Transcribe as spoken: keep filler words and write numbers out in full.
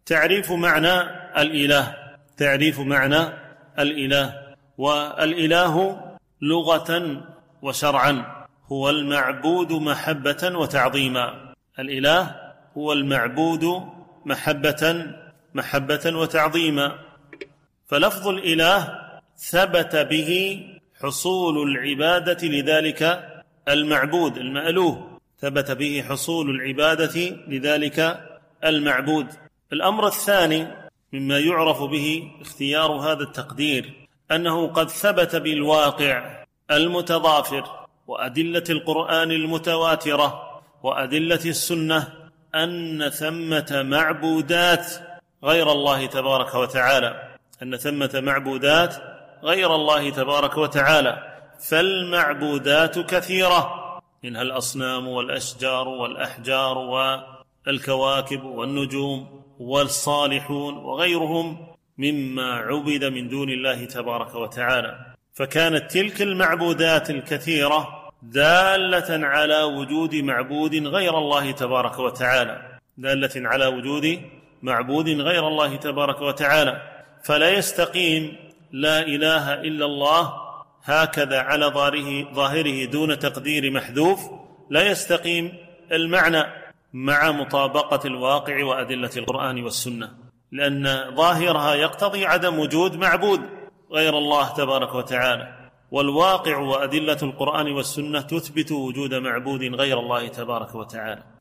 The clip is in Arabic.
تعريف معنى الإله. تعريف معنى الإله. والإله لغة وشرعا هو المعبود محبة وتعظيما. الإله هو المعبود محبة محبة وتعظيما. فلفظ الإله ثبت به حصول العبادة لذلك المعبود المألوه، ثبت به حصول العبادة لذلك المعبود. الأمر الثاني مما يعرف به اختيار هذا التقدير أنه قد ثبت بالواقع المتضافر وأدلة القرآن المتواترة وأدلة السنة أن ثمة معبودات غير الله تبارك وتعالى، أن ثمة معبودات غير الله تبارك وتعالى. فالمعبودات كثيرة، منها الأصنام والأشجار والأحجار والكواكب والنجوم والصالحون وغيرهم مما عبد من دون الله تبارك وتعالى. فكانت تلك المعبودات الكثيرة دالة على وجود معبود غير الله تبارك وتعالى، دالة على وجود معبود غير الله تبارك وتعالى. فلا يستقيم لا إله إلا الله هكذا على ظاهره دون تقدير محذوف، لا يستقيم المعنى مع مطابقة الواقع وأدلة القرآن والسنة، لأن ظاهرها يقتضي عدم وجود معبود غير الله تبارك وتعالى، والواقع وأدلة القرآن والسنة تثبت وجود معبود غير الله تبارك وتعالى.